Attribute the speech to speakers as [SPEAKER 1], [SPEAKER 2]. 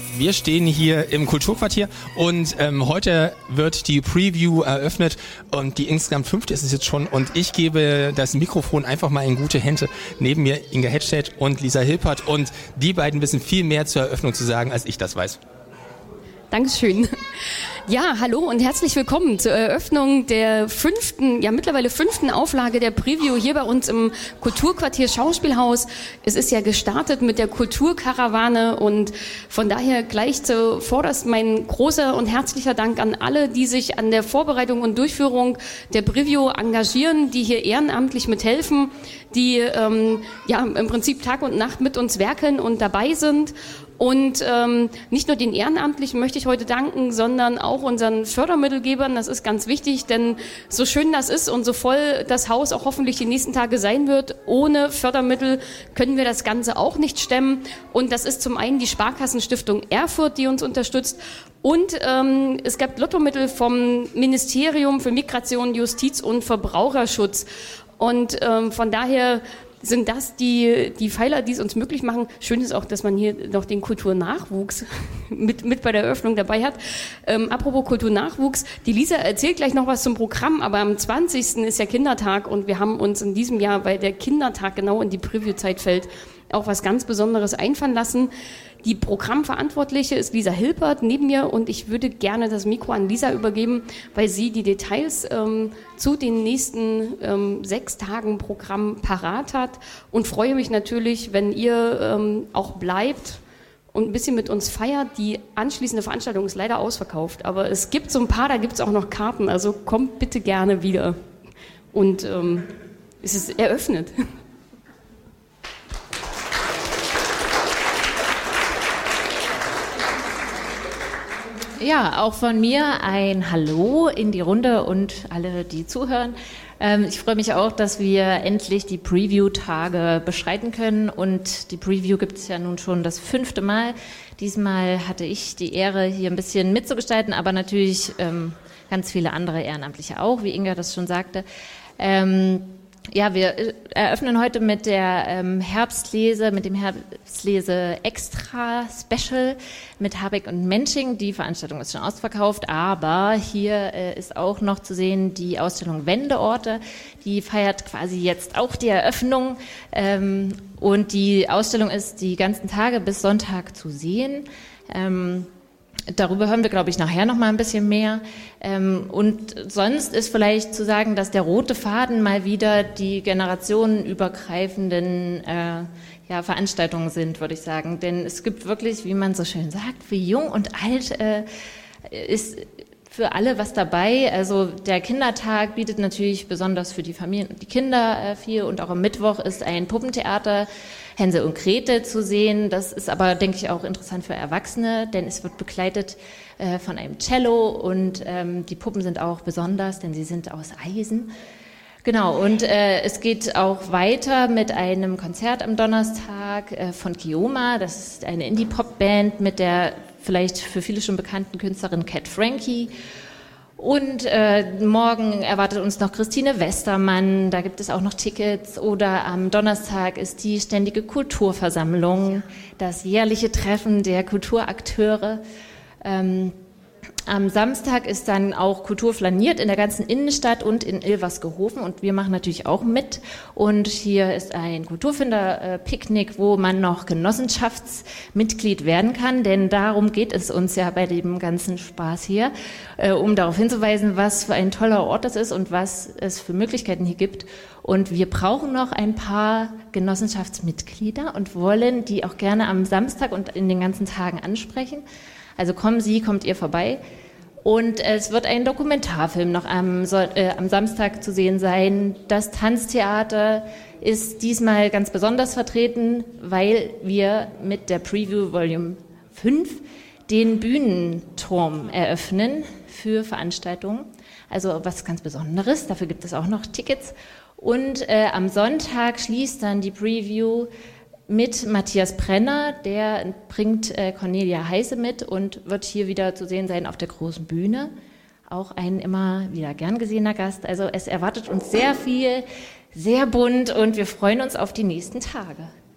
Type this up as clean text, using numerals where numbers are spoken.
[SPEAKER 1] Wir stehen hier im Kulturquartier und heute wird die Preview eröffnet und die insgesamt 5. ist es jetzt schon und ich gebe das Mikrofon einfach mal in gute Hände. Neben mir Inga Hedstedt und Lisa Hilpert und die beiden wissen viel mehr zur Eröffnung zu sagen, als ich das weiß.
[SPEAKER 2] Dankeschön. Ja, hallo und herzlich willkommen zur Eröffnung der mittlerweile fünften Auflage der Preview hier bei uns im Kulturquartier Schauspielhaus. Es ist ja gestartet mit der Kulturkarawane und von daher gleich zuvorderst mein großer und herzlicher Dank an alle, die sich an der Vorbereitung und Durchführung der Preview engagieren, die hier ehrenamtlich mithelfen, die im Prinzip Tag und Nacht mit uns werkeln und dabei sind. Und nicht nur den Ehrenamtlichen möchte ich heute danken, sondern auch unseren Fördermittelgebern. Das ist ganz wichtig, denn so schön das ist und so voll das Haus auch hoffentlich die nächsten Tage sein wird, ohne Fördermittel können wir das Ganze auch nicht stemmen. Und das ist zum einen die Sparkassenstiftung Erfurt, die uns unterstützt. Und es gab Lottomittel vom Ministerium für Migration, Justiz und Verbraucherschutz. Und von daher sind das die Pfeiler, die es uns möglich machen. Schön ist auch, dass man hier noch den Kulturnachwuchs mit bei der Eröffnung dabei hat. Apropos Kulturnachwuchs, die Lisa erzählt gleich noch was zum Programm, aber am 20. ist ja Kindertag und wir haben uns in diesem Jahr, weil der Kindertag genau in die Previewzeit fällt, auch was ganz Besonderes einfallen lassen. Die Programmverantwortliche ist Lisa Hilpert neben mir und ich würde gerne das Mikro an Lisa übergeben, weil sie die Details zu den nächsten 6 Tagen Programm parat hat und freue mich natürlich, wenn ihr auch bleibt und ein bisschen mit uns feiert. Die anschließende Veranstaltung ist leider ausverkauft, aber es gibt so ein paar, da gibt es auch noch Karten, also kommt bitte gerne wieder und es ist eröffnet.
[SPEAKER 3] Ja, auch von mir ein Hallo in die Runde und alle, die zuhören. Ich freue mich auch, dass wir endlich die Preview-Tage beschreiten können und die Preview gibt es ja nun schon das 5. Mal. Diesmal hatte ich die Ehre, hier ein bisschen mitzugestalten, aber natürlich ganz viele andere Ehrenamtliche auch, wie Inga das schon sagte. Wir eröffnen heute mit der Herbstlese, mit dem Herbstlese Extra Special mit Habeck und Mensching. Die Veranstaltung ist schon ausverkauft, aber hier ist auch noch zu sehen die Ausstellung Wendeorte. Die feiert quasi jetzt auch die Eröffnung und die Ausstellung ist die ganzen Tage bis Sonntag zu sehen. Darüber hören wir, glaube ich, nachher noch mal ein bisschen mehr. Und sonst ist vielleicht zu sagen, dass der rote Faden mal wieder die generationenübergreifenden Veranstaltungen sind, würde ich sagen. Denn es gibt wirklich, wie man so schön sagt, für jung und alt ist für alle was dabei. Also der Kindertag bietet natürlich besonders für die Familien und die Kinder viel. Und auch am Mittwoch ist ein Puppentheater, Hänsel und Gretel, zu sehen. Das ist aber, denke ich, auch interessant für Erwachsene, denn es wird begleitet von einem Cello und die Puppen sind auch besonders, denn sie sind aus Eisen. Genau, und es geht auch weiter mit einem Konzert am Donnerstag von Kioma. Das ist eine Indie-Pop-Band mit der vielleicht für viele schon bekannten Künstlerin Cat Frankie. Und morgen erwartet uns noch Christine Westermann, da gibt es auch noch Tickets. Oder am Donnerstag ist die ständige Kulturversammlung, das jährliche Treffen der Kulturakteure. Am Samstag ist dann auch Kultur flaniert in der ganzen Innenstadt und in Ilversgehofen und wir machen natürlich auch mit. Und hier ist ein Kulturfinder-Picknick, wo man noch Genossenschaftsmitglied werden kann, denn darum geht es uns ja bei dem ganzen Spaß hier, um darauf hinzuweisen, was für ein toller Ort das ist und was es für Möglichkeiten hier gibt. Und wir brauchen noch ein paar Genossenschaftsmitglieder und wollen die auch gerne am Samstag und in den ganzen Tagen ansprechen. Also kommt ihr vorbei. Und es wird ein Dokumentarfilm noch am Samstag zu sehen sein. Das Tanztheater ist diesmal ganz besonders vertreten, weil wir mit der Preview Volume 5 den Bühnenturm eröffnen für Veranstaltungen. Also was ganz Besonderes, dafür gibt es auch noch Tickets. Und am Sonntag schließt dann die Preview mit Matthias Brenner, der bringt Cornelia Heise mit und wird hier wieder zu sehen sein auf der großen Bühne. Auch ein immer wieder gern gesehener Gast. Also es erwartet uns sehr viel, sehr bunt und wir freuen uns auf die nächsten Tage.